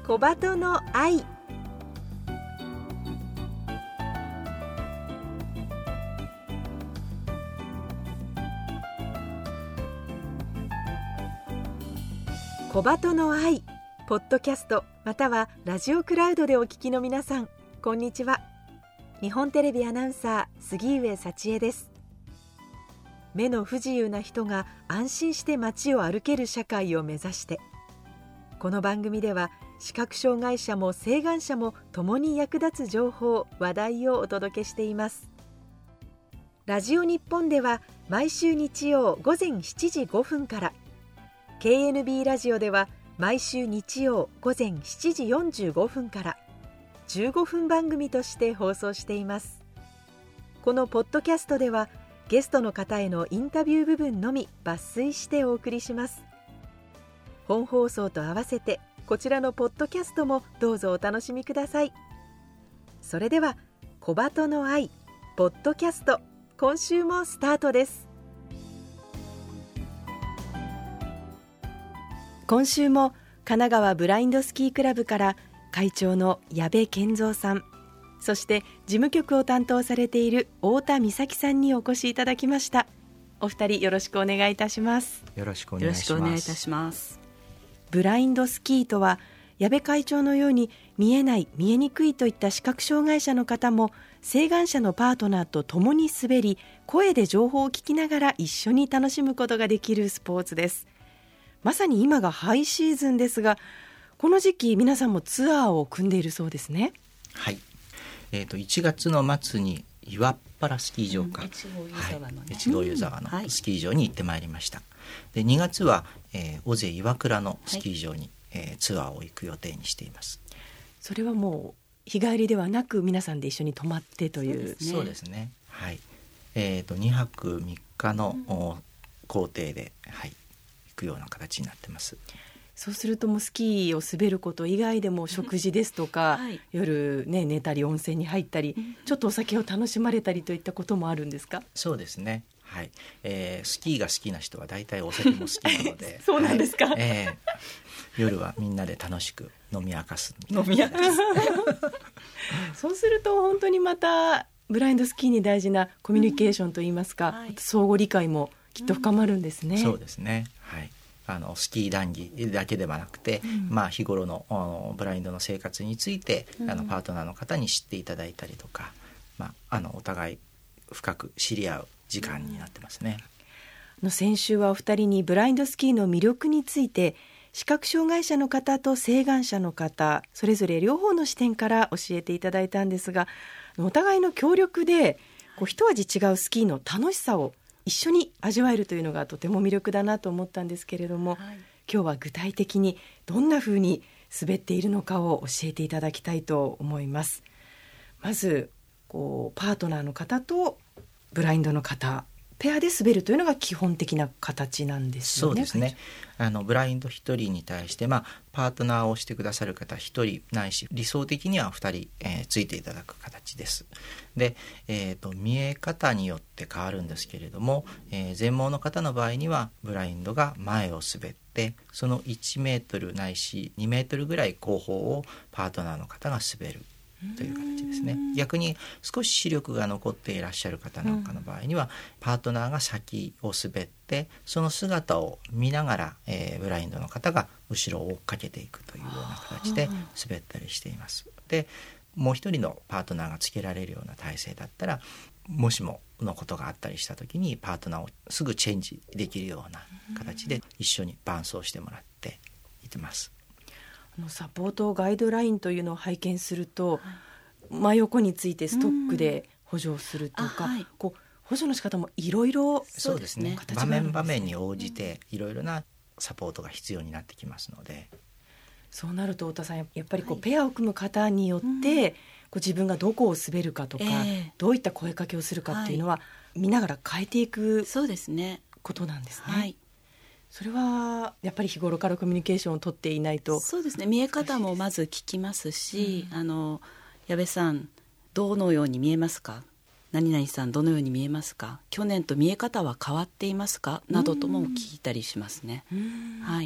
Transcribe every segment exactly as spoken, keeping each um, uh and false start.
小鳩の愛。小鳩の愛ポッドキャストまたはラジオクラウドでお聞きの皆さん、こんにちは。日本テレビアナウンサー杉上幸恵です。目の不自由な人が安心して街を歩ける社会を目指して、この番組では視覚障害者も晴眼者も共に役立つ情報話題をお届けしています。ラジオ日本では毎週日曜午前しちじごふんから、 ケーエヌビー ラジオでは毎週日曜午前しちじよんじゅうごふんからじゅうごふん番組として放送しています。このポッドキャストではゲストの方へのインタビュー部分のみ抜粋してお送りします。本放送と合わせてこちらのポッドキャストもどうぞお楽しみください。それでは小鳩の愛ポッドキャスト、今週もスタートです。今週も神奈川ブラインドスキークラブから会長の矢部健三さん、そして事務局を担当されている太田美咲さんにお越しいただきました。お二人よろしくお願いいたします。 よろしくお願いします。よろしくお願いいたします。 ブラインドスキーとは、矢部会長のように見えない見えにくいといった視覚障害者の方も晴眼者のパートナーと共に滑り、声で情報を聞きながら一緒に楽しむことができるスポーツです。まさに今がハイシーズンですが、この時期皆さんもツアーを組んでいるそうですね。 はい、えー、といちがつの末に岩っ原スキー場か、 越後湯沢のね、 越後湯沢のスキー場に行ってまいりました。でにがつは、えー、尾瀬岩倉のスキー場に、はいえー、ツアーを行く予定にしています。 それはもう日帰りではなく皆さんで一緒に泊まってという。 そうですね、はい、えー、とにはくみっかの、うん、行程で、はい、行くような形になってます。 そうするともうスキーを滑ること以外でも食事ですとか、はい、夜、ね、寝たり温泉に入ったり、うん、ちょっとお酒を楽しまれたりといったこともあるんですか？ そうですね、はいえー、スキーが好きな人は大体お酒も好きなのでそうなんですか、 はいえー、夜はみんなで楽しく飲み明かす飲み明かすそうすると本当にまたブラインドスキーに大事なコミュニケーションといいますか、うんはい、相互理解もきっと深まるんですね、 うん、そうですね、はいあのスキー談義だけではなくて、うんまあ、日頃のブラインドの生活について、うん、あのパートナーの方に知っていただいたりとか、まあ、あのお互い深く知り合う時間になってますね、 うん、の先週はお二人にブラインドスキーの魅力について視覚障害者の方と晴眼者の方それぞれ両方の視点から教えていただいたんですが、お互いの協力でこう一味違うスキーの楽しさを一緒に味わえるというのがとても魅力だなと思ったんですけれども、はい、今日は具体的にどんな風に滑っているのかを教えていただきたいと思います。まずこうパートナーの方とブラインドの方ペアで滑るというのが基本的な形なんですよね。 そうですね、あのブラインドひとりに対して、まあ、パートナーをしてくださる方ひとりないし理想的にはふたり、えー、ついていただく形です。で、えーと、見え方によって変わるんですけれども、えー、全盲の方の場合にはブラインドが前を滑ってそのいちメートルないしにメートルぐらい後方をパートナーの方が滑るという形ですね。逆に少し視力が残っていらっしゃる方なんかの場合には、うん、パートナーが先を滑ってその姿を見ながら、えー、ブラインドの方が後ろを追っかけていくというような形で滑ったりしています。でもう一人のパートナーがつけられるような体勢だったらもしものことがあったりした時にパートナーをすぐチェンジできるような形で一緒に伴走してもらっていってます。 サポートガイドラインというのを拝見すると、はい、真横についてストックで補助をするとか、はい、こう補助の仕方もいろいろそうですね、場面場面に応じていろいろなサポートが必要になってきますので、 そうなると太田さんやっぱりこう、はい、ペアを組む方によって、うん、こう自分がどこを滑るかとか、えー、どういった声かけをするかっていうのは、はい、見ながら変えていくそうですねことなんですね。はい、それはやっぱり日頃からコミュニケーションを取っていないと。 そうですね、見え方もまず聞きますし、うん、あの矢部さんどのように見えますか、何々さんどのように見えますか、去年と見え方は変わっていますかなどとも聞いたりしますね。 うんはい、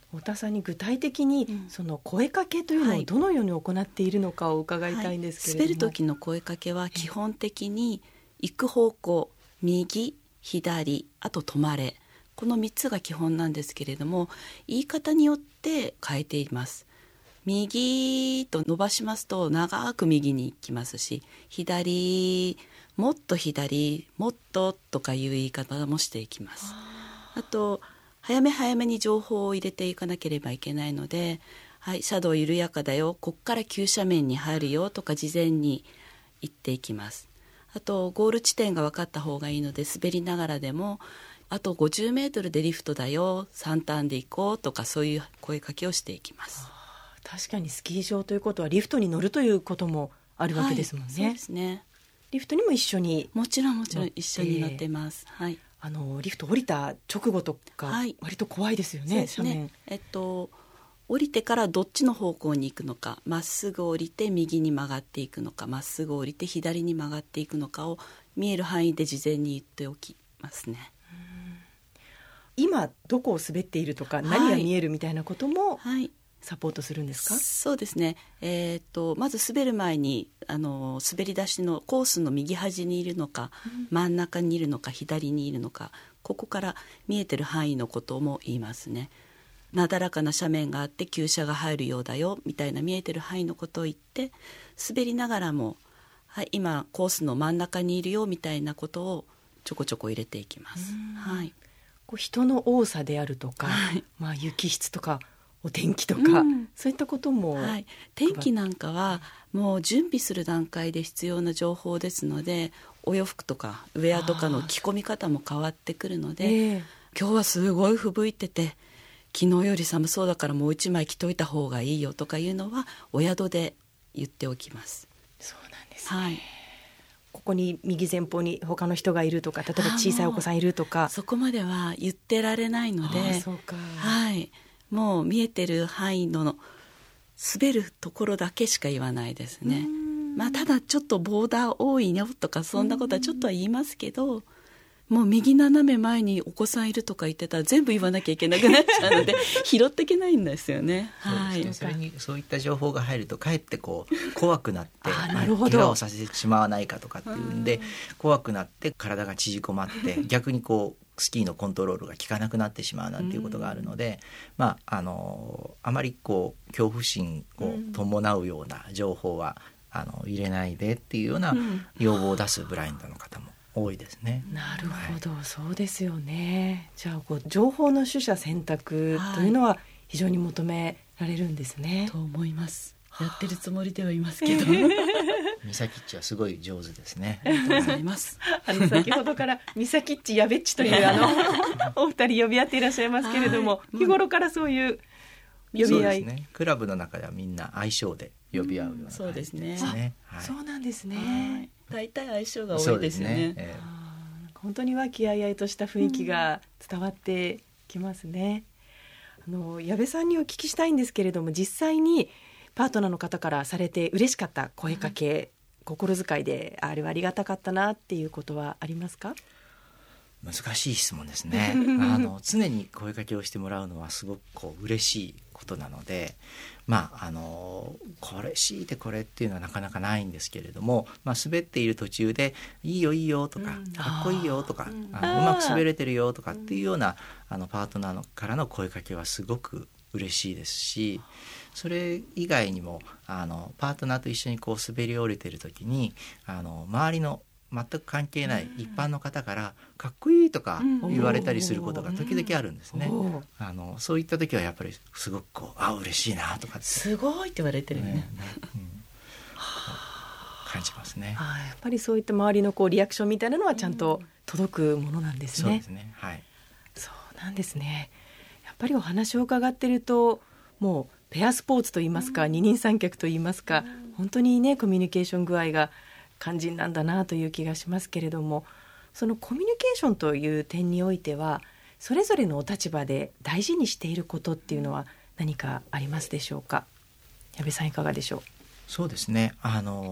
太田さんに具体的にその声かけというのをどのように行っているのかを伺いたいんですけれども、 はいはい、滑る時の声かけは基本的に行く方向、右、左、あと止まれ、このみっつが基本なんですけれども、言い方によって変えています。右と伸ばしますと長く右に行きますし、左、もっと左、もっととかいう言い方もしていきます。あと早め早めに情報を入れていかなければいけないので、はい、車道緩やかだよ、こっから急斜面に入るよとか事前に言っていきます。あとゴール地点が分かった方がいいので、滑りながらでもあとごじゅうメートルでリフトだよ、さんターンで行こうとか、そういう声かけをしていきます。 確かにスキー場ということはリフトに乗るということもあるわけですもんね。 はい、そうですね。 リフトにも一緒に、 もちろんもちろん一緒に乗ってます。はい、 あのリフト降りた直後とか、はい、割と怖いですよね。 そうですね。えっと降りてからどっちの方向に行くのか、まっすぐ降りて右に曲がっていくのか、まっすぐ降りて左に曲がっていくのかを見える範囲で事前に言っておきますね。 今どこを滑っているとか、何が見えるみたいなことも、 はい、 サポートするんですか？ そうですね、えー、とまず滑る前にあの滑り出しのコースの右端にいるのか、うん、真ん中にいるのか左にいるのか、ここから見えてる範囲のことも言いますね。なだらかな斜面があって急斜が入るようだよみたいな見えてる範囲のことを言って、滑りながらも、はい、今コースの真ん中にいるよみたいなことをちょこちょこ入れていきます。はい、 こう人の多さであるとか、はい、まあ、雪質とかお天気とか、うん、そういったことも、 はい、天気なんかはもう準備する段階で必要な情報ですので、お洋服とかウェアとかの着込み方も変わってくるので、えー、今日はすごい吹雪いてて昨日より寒そうだからもう一枚着といた方がいいよとかいうのはお宿で言っておきます。 そうなんですね。 はい、 ここに右前方に他の人がいるとか、例えば小さいお子さんいるとか、 そこまでは言ってられないので、 そうか、 はい、もう見えてる範囲の滑るところだけしか言わないですね。まあ、ただちょっとボーダー多いよとかそんなことはちょっとは言いますけど、もう右斜め前にお子さんいるとか言ってたら全部言わなきゃいけなくなっちゃうので拾っていけないんですよね。 はい、そうですね。それにそういった情報が入るとかえってこう怖くなってあ、なるほど、 怪我をさせてしまわないかとかっていうんで怖くなって体が縮こまって逆にこうスキーのコントロールが効かなくなってしまうなんていうことがあるので、まあ、あのあまりこう恐怖心を伴うような情報はあの入れないでっていうような要望を出すブラインドの方も多いですね。 なるほど、はい、そうですよね。じゃあこう情報の取捨選択というのは非常に求められるんですね、 はい、と思います。やってるつもりではいますけどミサキッチはすごい上手ですね。 ありがとうございますあの先ほどからミサキッチやべっちというあのお二人呼び合っていらっしゃいますけれども、はい、日頃からそういう呼び合い、 ね、クラブの中ではみんな相性で呼び合うような感じですね。 そうですね、 はい、そうなんですね、 はい、大体相性が多いですよね。えー、本当に和気あいあいとした雰囲気が伝わってきますね、うん、あの矢部さんにお聞きしたいんですけれども、実際にパートナーの方からされて嬉しかった声かけ、はい、心遣いであれはありがたかったなっていうことはありますか？ 難しい質問ですねあの常に声かけをしてもらうのはすごくこう嬉しいことなので、まああのこれ強いてこれっていうのはなかなかないんですけれども、まあ、滑っている途中でいいよいいよとか、うん、かっこいいよとか、うん、あのうまく滑れてるよとかっていうようなあのパートナーのからの声かけはすごく嬉しいですし、それ以外にもあのパートナーと一緒にこう滑り降りてる時にあの周りの全く関係ない一般の方からかっこいいとか言われたりすることが時々あるんですね、うん、あのそういった時はやっぱりすごくこうあ嬉しいなとかってすごいって言われてるよね、ね、うん、 感じますね。 あ、やっぱりそういった周りのこうリアクションみたいなのはちゃんと届くものなんですね、 そうですね、はい、 そうなんですね。やっぱりお話を伺ってるともうペアスポーツといいますか、うん、二人三脚といいますか、うん、本当にねコミュニケーション具合が肝心なんだなという気がしますけれども、そのコミュニケーションという点においてはそれぞれのお立場で大事にしていることっていうのは何かありますでしょうか？矢部さんいかがでしょう？ そうですね、あの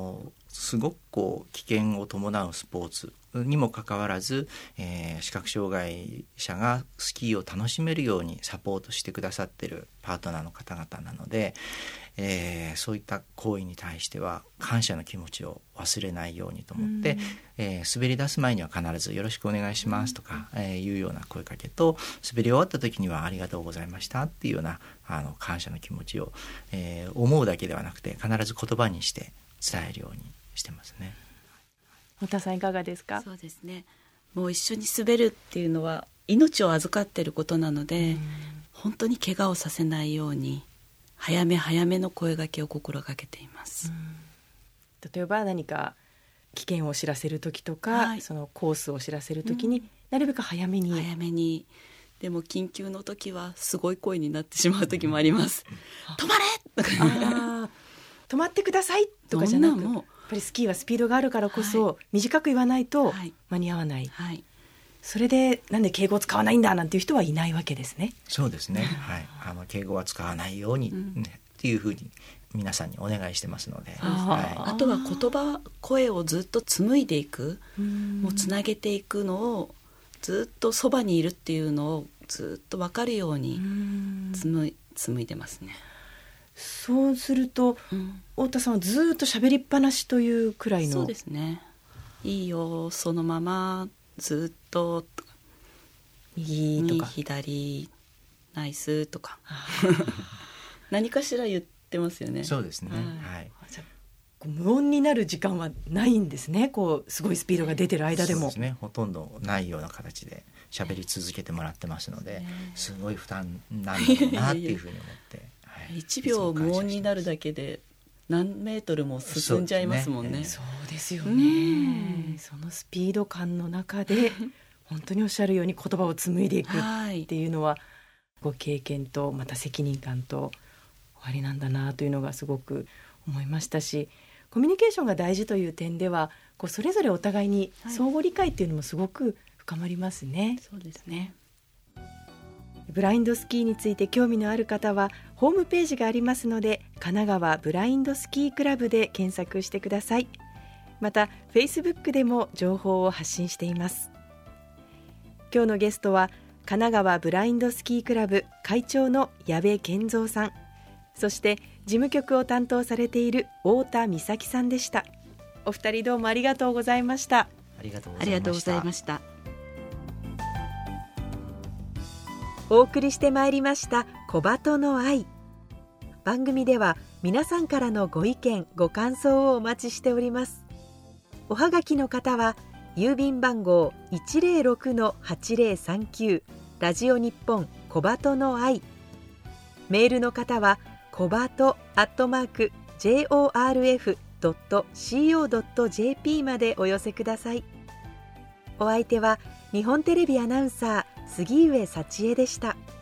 すごくこう危険を伴うスポーツにもかかわらず、えー、視覚障害者がスキーを楽しめるようにサポートしてくださっているパートナーの方々なので、えー、そういった行為に対しては感謝の気持ちを忘れないようにと思って、えー、滑り出す前には必ずよろしくお願いしますとか、えー、いうような声かけと、滑り終わった時にはありがとうございましたっていうようなあの感謝の気持ちを、えー、思うだけではなくて必ず言葉にして伝えるようにしてますね。 太田さんいかがですか？ そうですね、もう一緒に滑るっていうのは命を預かっていることなので、本当に怪我をさせないように早め早めの声掛けを心がけています。 例えば何か危険を知らせる時とか、はい、そのコースを知らせる時に、うん、なるべく早めに早めに。でも緊急の時はすごい声になってしまう時もあります。止まれあ止まってくださいとかじゃなく、やっぱりスキーはスピードがあるからこそ、はい、短く言わないと間に合わない、はいはい、それでなんで敬語を使わないんだなんていう人はいないわけですね。 そうですね、はい、あの敬語は使わないように、ね、うん、っていうふうに皆さんにお願いしてますので、 あ、はい、あとは言葉声をずっと紡いでいく、もうつなげていくのをずっとそばにいるっていうのをずっと分かるように紡い、紡いでますね。 そうすると、うん、太田さんはずっと喋りっぱなしというくらいの。 そうですね、いいよそのままずっと右とか右左ナイスとか何かしら言ってますよね。 そうですね、はい、 じゃあ無音になる時間はないんですね。こうすごいスピードが出てる間でも。 そうですね、ほとんどないような形で喋り続けてもらってますので、すごい負担なんだろうなっていうふうに思ってはい、 いちびょう無音になるだけで何メートルも進んじゃいますもんね。 そうですよね。そのスピード感の中で本当におっしゃるように言葉を紡いでいくっていうのは、はい、ご経験とまた責任感と終わりなんだなというのがすごく思いましたし、コミュニケーションが大事という点ではこうそれぞれお互いに相互理解っていうのもすごく深まりますね、はい、 そうですね。 ブラインドスキーについて興味のある方はホームページがありますので、神奈川ブラインドスキークラブで検索してください。また Facebook でも情報を発信しています。今日のゲストは神奈川ブラインドスキークラブ会長の矢部健三さん、そして事務局を担当されている太田美咲さんでした。お二人どうもありがとうございました。 ありがとうごありがとうございました。 お送りしてまいりました小鳩の愛。番組では皆さんからのご意見ご感想をお待ちしております。おはがきの方は郵便番号 いちまるろくのはちまるさんきゅう ラジオ日本小鳩の愛。メールの方は小鳩アットマーク ジョーアールエフドットシーオードットジェーピー までお寄せください。お相手は日本テレビアナウンサー杉上幸恵でした。